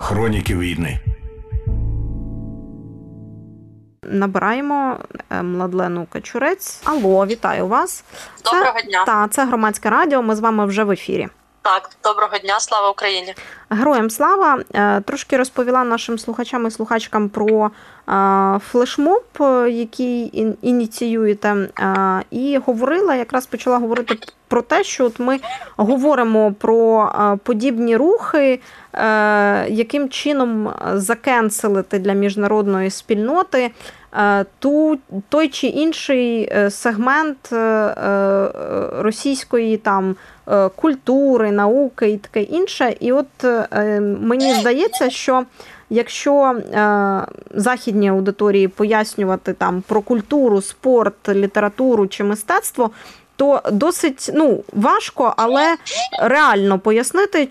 Хроніки війни. Набираємо Младлену Качурець. Алло, вітаю вас. Доброго дня. Це Громадське радіо, ми з вами вже в ефірі. Так, доброго дня, слава Україні. Героям слава. Трошки розповіла нашим слухачам і слухачкам про флешмоб, який ініціюєте, і почала говорити про те, що от ми говоримо про подібні рухи, яким чином закенселити для міжнародної спільноти той чи інший сегмент російської там культури, науки і таке інше. І от мені здається, що якщо західній аудиторії пояснювати там про культуру, спорт, літературу чи мистецтво, то досить важко, але реально пояснити,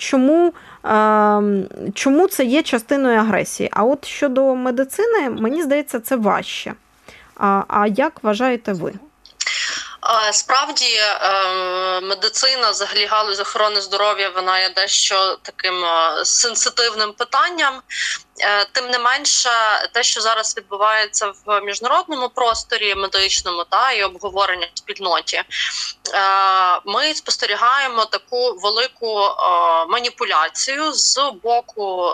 чому це є частиною агресії. А от щодо медицини, мені здається, це важче. А як вважаєте ви? Справді, медицина, взагалі галузь охорони здоров'я, вона є дещо таким сенситивним питанням. Тим не менше, те, що зараз відбувається в міжнародному просторі медичному і обговорення в спільноті, ми спостерігаємо таку велику маніпуляцію з боку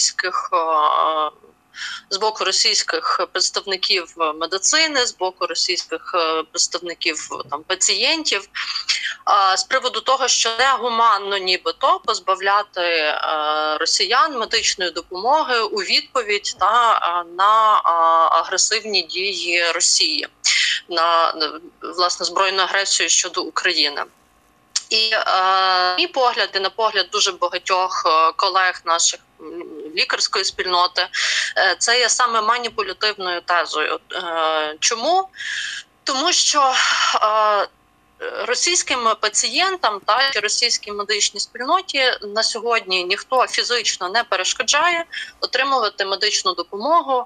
російських представників медицини, з боку російських представників пацієнтів, з приводу того, що негуманно нібито позбавляти росіян медичної допомоги у відповідь на агресивні дії Росії, на власне збройну агресію щодо України. І мій погляд, і на погляд дуже багатьох колег наших лікарської спільноти, це є саме маніпулятивною тезою. Чому? Тому що російським пацієнтам чи російській медичній спільноті на сьогодні ніхто фізично не перешкоджає отримувати медичну допомогу,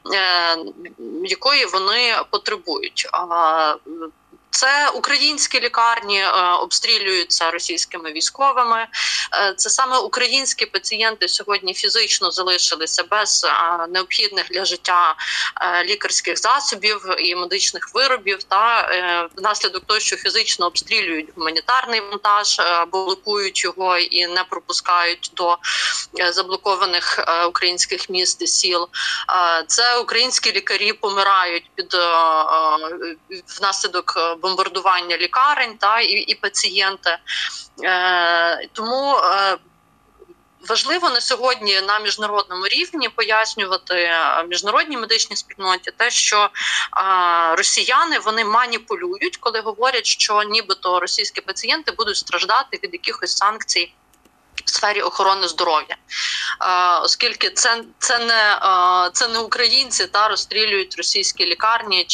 якої вони потребують. Це українські лікарні обстрілюються російськими військовими. Це саме українські пацієнти сьогодні фізично залишилися без необхідних для життя лікарських засобів і медичних виробів, внаслідок того, що фізично обстрілюють гуманітарний вантаж, або блокують його і не пропускають до заблокованих українських міст і сіл. Це українські лікарі помирають внаслідок бомбардування лікарень і пацієнти. Тому важливо на сьогодні на міжнародному рівні пояснювати міжнародній медичній спільноті те, що росіяни, вони маніпулюють, коли говорять, що нібито російські пацієнти будуть страждати від якихось санкцій в сфері охорони здоров'я, оскільки це не українці розстрілюють російські лікарні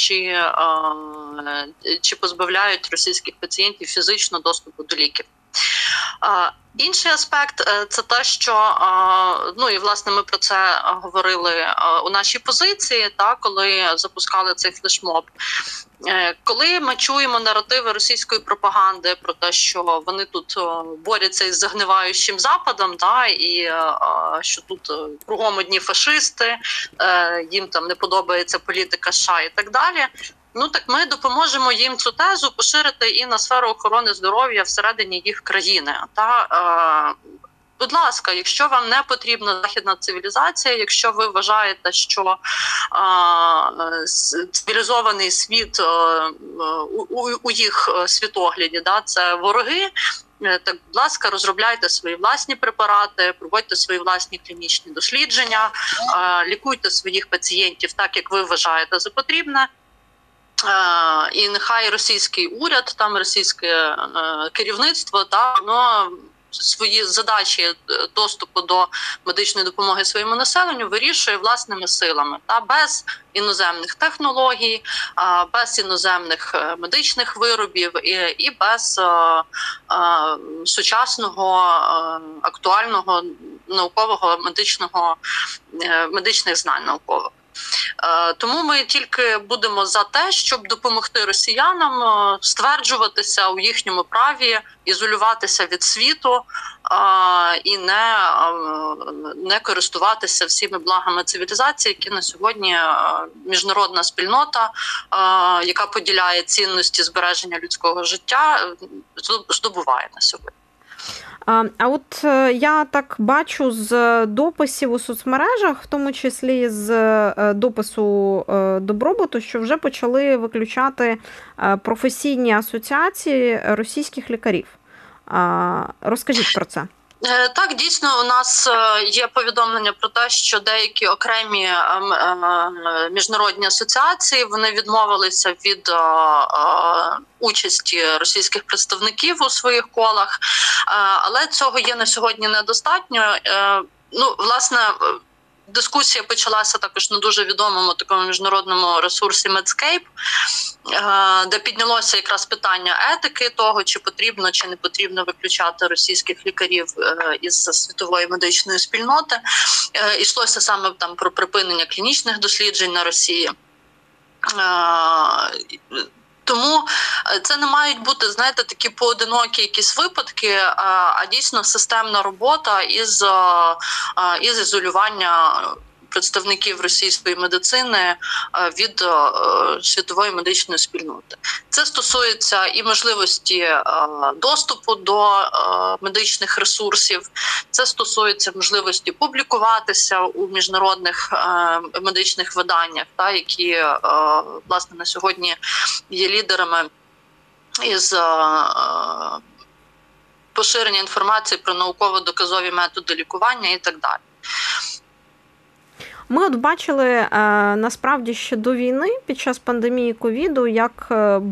чи позбавляють російських пацієнтів фізично доступу до ліків. Інший аспект – це те, що, і власне ми про це говорили у нашій позиції, коли запускали цей флешмоб. Коли ми чуємо наративи російської пропаганди про те, що вони тут борються із загниваючим Западом, і що тут кругом одні фашисти, їм там не подобається політика США і так далі, так ми допоможемо їм цю тезу поширити і на сферу охорони здоров'я всередині їх країни. Будь ласка, якщо вам не потрібна західна цивілізація, якщо ви вважаєте, що цивілізований світ у їх світогляді це вороги, так, будь ласка, розробляйте свої власні препарати, проводьте свої власні клінічні дослідження, лікуйте своїх пацієнтів так, як ви вважаєте за потрібне. І нехай російський уряд, російське керівництво, воно свої задачі доступу до медичної допомоги своєму населенню вирішує власними силами, без іноземних технологій, без іноземних медичних виробів і без сучасного актуального наукових знань наукових. Тому ми тільки будемо за те, щоб допомогти росіянам стверджуватися у їхньому праві, ізолюватися від світу і не користуватися всіми благами цивілізації, які на сьогодні міжнародна спільнота, яка поділяє цінності збереження людського життя, здобуває на сьогодні. А от я так бачу з дописів у соцмережах, в тому числі з допису Добробуту, що вже почали виключати професійні асоціації російських лікарів. Розкажіть про це. Так, дійсно, у нас є повідомлення про те, що деякі окремі міжнародні асоціації, вони відмовилися від участі російських представників у своїх колах, але цього є на сьогодні недостатньо. Власне, дискусія почалася також на дуже відомому такому міжнародному ресурсі Medscape, де піднялося якраз питання етики того, чи потрібно, чи не потрібно виключати російських лікарів із світової медичної спільноти. Йшлося саме там про припинення клінічних досліджень на Росії. Тому це не мають бути, знаєте, такі поодинокі якісь випадки, а дійсно системна робота із ізолювання представників російської медицини від світової медичної спільноти. Це стосується і можливості доступу до медичних ресурсів, це стосується можливості публікуватися у міжнародних медичних виданнях, які, власне, на сьогодні є лідерами із поширення інформації про науково-доказові методи лікування і так далі. Ми от бачили, насправді, ще до війни, під час пандемії ковіду, як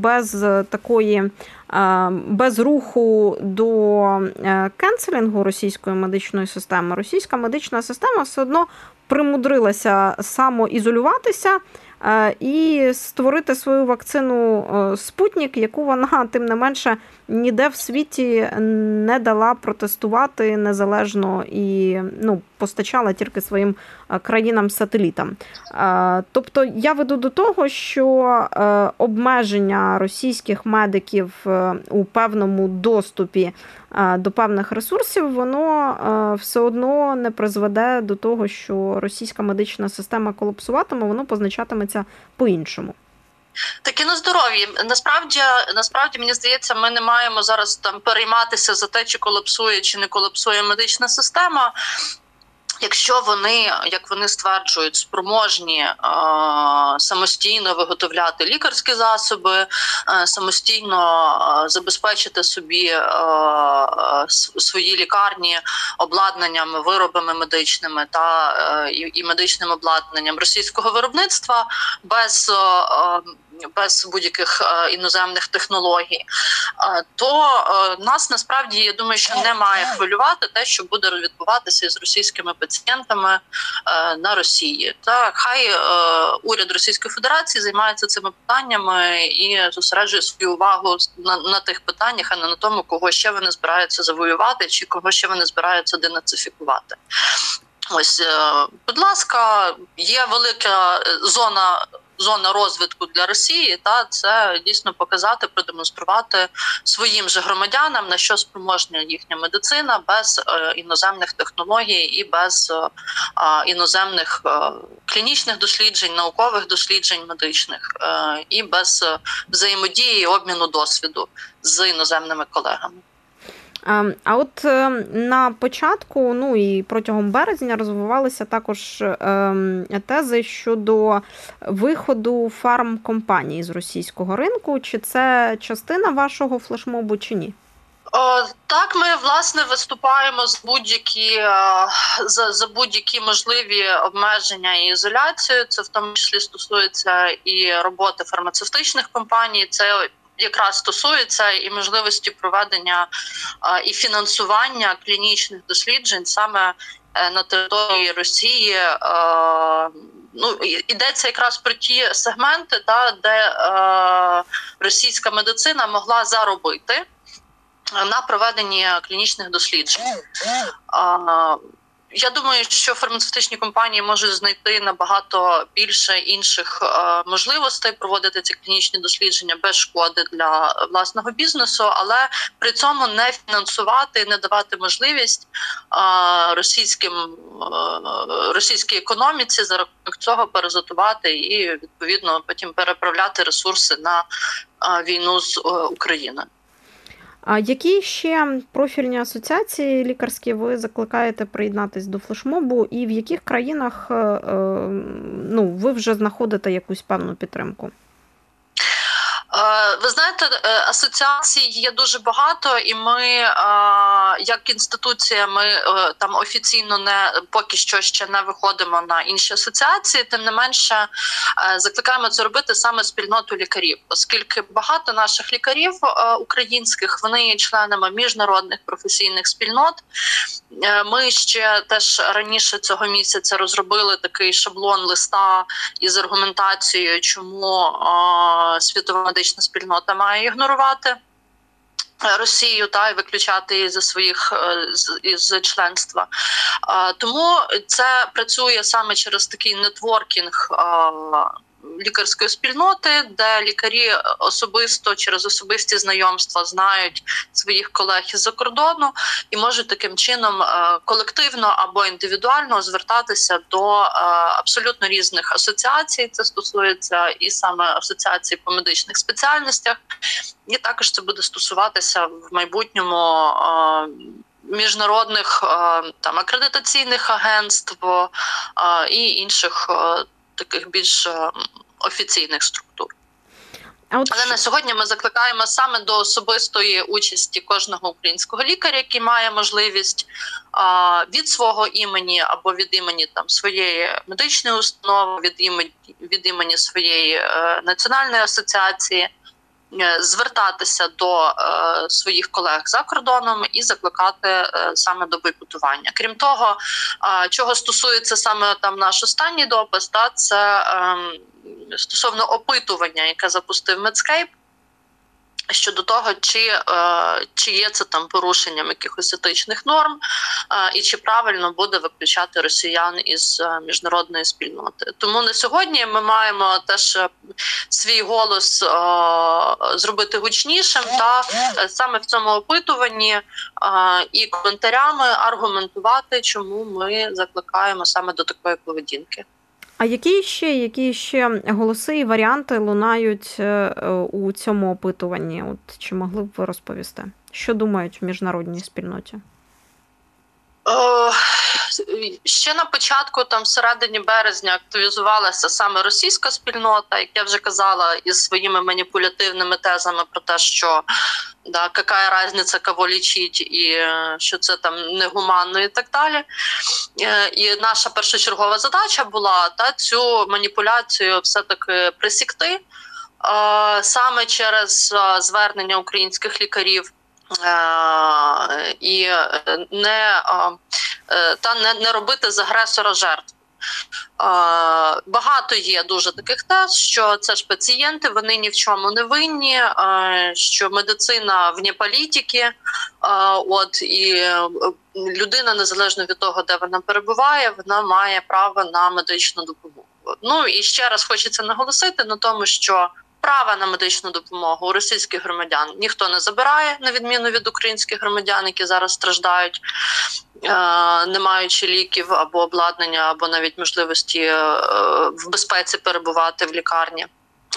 без руху до кенселінгу російської медичної системи, російська медична система все одно примудрилася самоізолюватися і створити свою вакцину «Спутник», яку вона, тим не менше, ніде в світі не дала протестувати незалежно і постачала тільки своїм країнам-сателітам. Тобто я веду до того, що обмеження російських медиків у певному доступі до певних ресурсів, воно все одно не призведе до того, що російська медична система колапсуватиме, воно позначатиметься по-іншому. Такі на здоров'ї. Насправді, мені здається, ми не маємо зараз там перейматися за те, чи колапсує, чи не колапсує медична система. Якщо вони, як вони стверджують, спроможні самостійно виготовляти лікарські засоби, самостійно забезпечити собі свої лікарні обладнанням, виробами медичними і медичним обладнанням російського виробництва без будь-яких іноземних технологій, то нас насправді, я думаю, що не має хвилювати те, що буде відбуватися із російськими пацієнтами на Росії. Хай уряд Російської Федерації займається цими питаннями і зосереджує свою увагу на тих питаннях, а не на тому, кого ще вони збираються завоювати чи кого ще вони збираються денацифікувати. Ось, будь ласка, є велика зона розвитку для Росії, це дійсно показати, продемонструвати своїм же громадянам, на що спроможна їхня медицина без іноземних технологій і без іноземних клінічних досліджень, наукових досліджень медичних і без взаємодії і обміну досвіду з іноземними колегами. А от на початку, і протягом березня розвивалися також тези щодо виходу фармкомпаній з російського ринку. Чи це частина вашого флешмобу, чи ні? Так, ми, власне, виступаємо за будь-які можливі обмеження і ізоляцію. Це в тому числі стосується і роботи фармацевтичних компаній, це якраз стосується і можливості проведення і фінансування клінічних досліджень саме на території Росії. Йдеться якраз про ті сегменти, де російська медицина могла заробити на проведенні клінічних досліджень. Я думаю, що фармацевтичні компанії можуть знайти набагато більше інших можливостей проводити ці клінічні дослідження без шкоди для власного бізнесу, але при цьому не фінансувати, не давати можливість російській економіці за рахунок цього паразитувати і відповідно потім переправляти ресурси на війну з Україною. А які ще профільні асоціації лікарські ви закликаєте приєднатись до флешмобу, і в яких країнах ви вже знаходите якусь певну підтримку? Ви знаєте, асоціацій є дуже багато, і ми, як інституція, ми там офіційно поки що ще не виходимо на інші асоціації, тим не менше закликаємо це робити саме спільноту лікарів, оскільки багато наших лікарів українських, вони є членами міжнародних професійних спільнот. Ми ще теж раніше цього місяця розробили такий шаблон листа із аргументацією, чому світова медична спільнота має ігнорувати Росію і виключати її із членства. Тому це працює саме через такий нетворкінг лікарської спільноти, де лікарі особисто через особисті знайомства знають своїх колег із-за кордону і можуть таким чином колективно або індивідуально звертатися до абсолютно різних асоціацій. Це стосується і саме асоціацій по медичних спеціальностях, і також це буде стосуватися в майбутньому міжнародних акредитаційних агентств і інших таких більш офіційних структур. Але на сьогодні ми закликаємо саме до особистої участі кожного українського лікаря, який має можливість від свого імені або від імені своєї медичної установи, від імені своєї національної асоціації звертатися до своїх колег за кордоном і закликати саме до бойкотування. Крім того, чого стосується саме наш останній допис, це стосовно опитування, яке запустив Medscape, щодо того, чи є це порушенням якихось етичних норм, і чи правильно буде виключати росіян із міжнародної спільноти. Тому на сьогодні ми маємо теж свій голос зробити гучнішим та саме в цьому опитуванні і коментарями аргументувати, чому ми закликаємо саме до такої поведінки. А які ще голоси і варіанти лунають у цьому опитуванні? Чи могли б ви розповісти? Що думають в міжнародній спільноті? Ще на початку, в середині березня, активізувалася саме російська спільнота, як я вже казала, із своїми маніпулятивними тезами про те, що яка різниця, кого лічить, і що це негуманно і так далі. І наша першочергова задача була цю маніпуляцію все-таки пресікти саме через звернення українських лікарів і не робити з агресора жертв. Багато є дуже таких тез, що це ж пацієнти, вони ні в чому не винні, що медицина вне політики, і людина, незалежно від того, де вона перебуває, вона має право на медичну допомогу. І ще раз хочеться наголосити на тому, що права на медичну допомогу у російських громадян ніхто не забирає, на відміну від українських громадян, які зараз страждають, не маючи ліків або обладнання, або навіть можливості в безпеці перебувати в лікарні.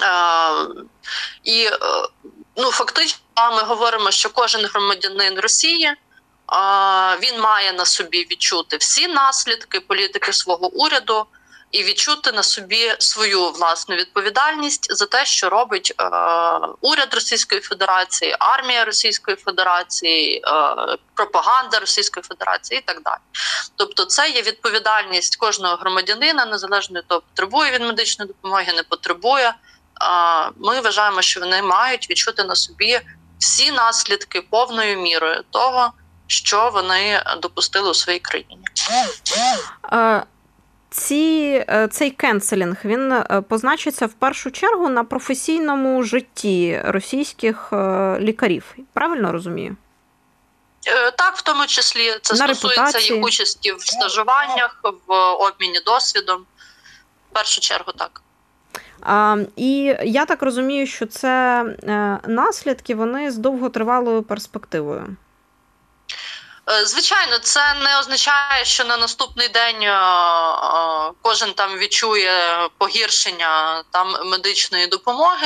І фактично ми говоримо, що кожен громадянин Росії, він має на собі відчути всі наслідки політики свого уряду, і відчути на собі свою власну відповідальність за те, що робить уряд Російської Федерації, армія Російської Федерації, пропаганда Російської Федерації і так далі. Тобто це є відповідальність кожного громадянина, незалежно від того, потребує він медичної допомоги, не потребує. Ми вважаємо, що вони мають відчути на собі всі наслідки повною мірою того, що вони допустили у своїй країні. Цей кенселінг, він позначиться в першу чергу на професійному житті російських лікарів. Правильно розумію? Так, в тому числі це На стосується репутації. їх участі в стажуваннях, в обміні досвідом. В першу чергу, так. І я так розумію, що це наслідки, вони з довготривалою перспективою. Звичайно, це не означає, що на наступний день кожен там відчує погіршення там медичної допомоги.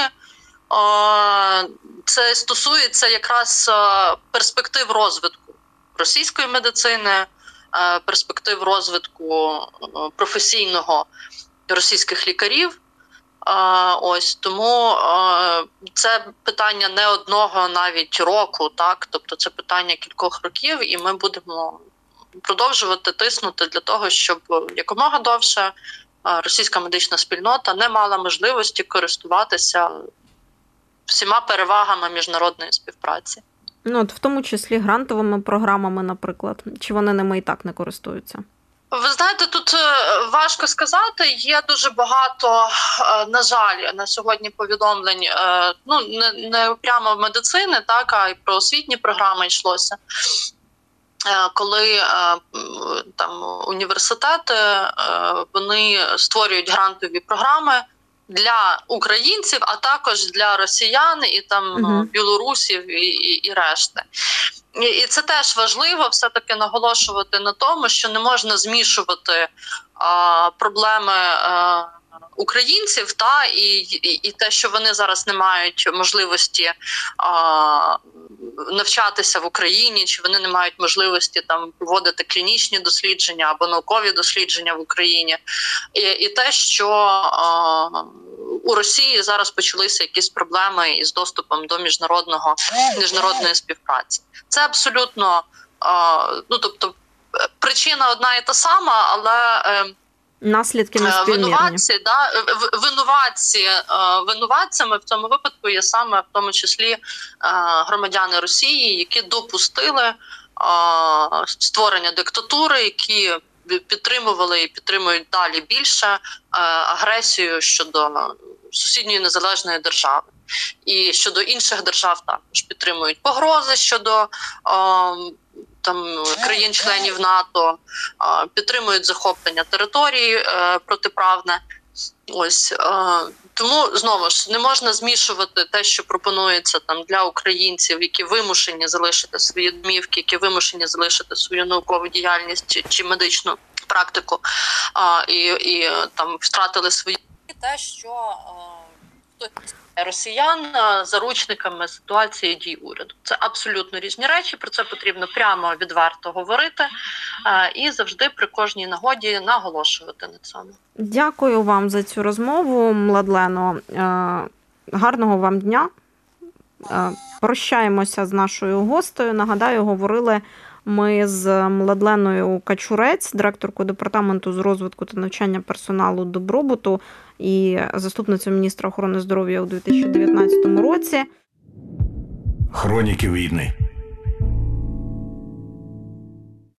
Це стосується якраз перспектив розвитку російської медицини, перспектив розвитку професійного російських лікарів. Ось тому це питання не одного навіть року, так, тобто це питання кількох років, і ми будемо продовжувати тиснути для того, щоб якомога довше російська медична спільнота не мала можливості користуватися всіма перевагами міжнародної співпраці. Ну, от в тому числі грантовими програмами, наприклад, чи вони ними і так не користуються? Ви знаєте, тут важко сказати. Є дуже багато, на жаль, на сьогодні повідомлень, ну, не прямо в медицини, так, а й про освітні програми йшлося. Коли там університети, вони створюють грантові програми для українців, а також для росіян і там білорусів і решти. І це теж важливо все-таки наголошувати на тому, що не можна змішувати проблеми українців і те, що вони зараз не мають можливості навчатися в Україні, чи вони не мають можливості там проводити клінічні дослідження або наукові дослідження в Україні, і те, що у Росії зараз почалися якісь проблеми із доступом до міжнародної співпраці. Це абсолютно, ну, тобто, причина одна і та сама, але наслідки неспівмірні. Винуватцями в цьому випадку є саме в тому числі громадяни Росії, які допустили створення диктатури, які підтримували і підтримують далі більше агресію щодо сусідньої незалежної держави. І щодо інших держав також підтримують погрози щодо там країн-членів НАТО, підтримують захоплення території протиправне. Ось тому знову ж не можна змішувати те, що пропонується там для українців, які вимушені залишити свої домівки, які вимушені залишити свою наукову діяльність чи медичну практику, і там втратили свої те, що росіян заручниками ситуації дій уряду. Це абсолютно різні речі, про це потрібно прямо, відверто говорити і завжди при кожній нагоді наголошувати на цьому. Дякую вам за цю розмову, Младлено. Гарного вам дня. Прощаємося з нашою гостею. Нагадаю, говорили ми з Младленою Качурець, директоркою Департаменту з розвитку та навчання персоналу добробуту і заступницею міністра охорони здоров'я у 2019 році. Хроніки війни.